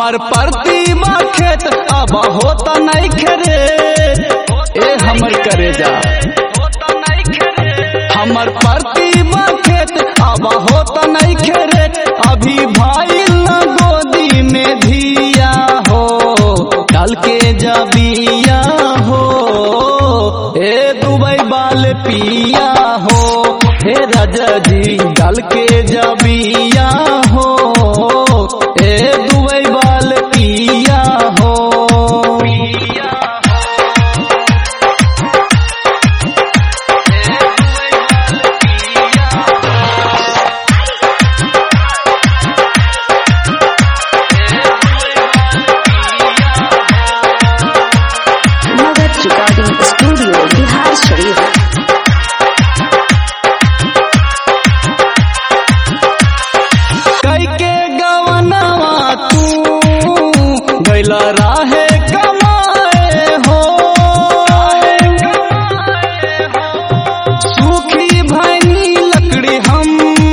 हमर प्रतिमा खेत अब होता नहीं खेरे ए हमर करेजा हमर प्रतिमा खेत अब होता नहीं खेरे अभी भाई न गोदी में धिया हो डाल के जबिया हो ए दुबई बाल पिया हो हे राजा जी डाल के जबिया हो ए दुबई बाल पिया हो मगध रिकॉर्डिंग स्टूडियो बिहार शरीफ। कई के गवनवा तू गैला राहे कमाए हो सूखी भैनी लकड़ी हम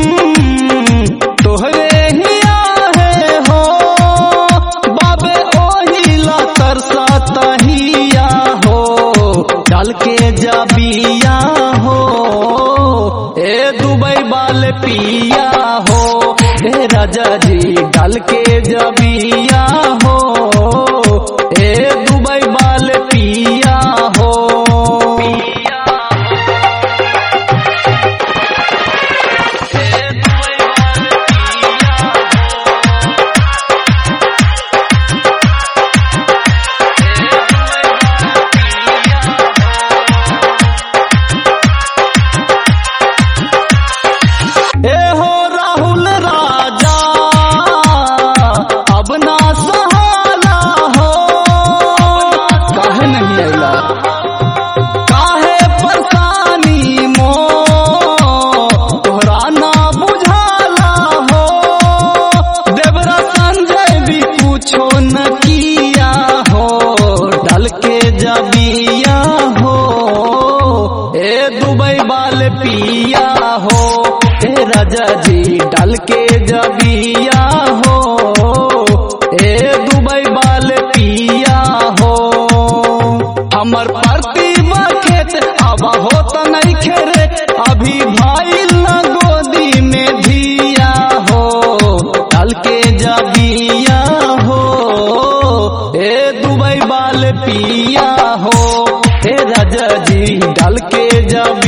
तोहरे ही आहे हो बाबे ओहिला तरसा तहिया हो डाल के जबिया हो ए दुबई बाल पिया हो ए राजा जी डाल के जबिया हो ए दुबई बाल पिया हो ए हो राहुल राजा अब ना सहाला हो काहे नहीं आइला काहे परेशानी मो तोहरा ना बुझाला हो देवरा संजय भी पूछो न किया हो डाल के जबिया हो ए दुबई बाल पिया हो ए राजा जी डाल के जबिया हो ए दुबई बाल पिया हो हमर प्रतिमा खेत अब होता नहीं खेरे अभी भाई न गोदी में धिया हो डाल के जबिया हो ए दुबई बाल पिया हो ए राजा जी डाल के जब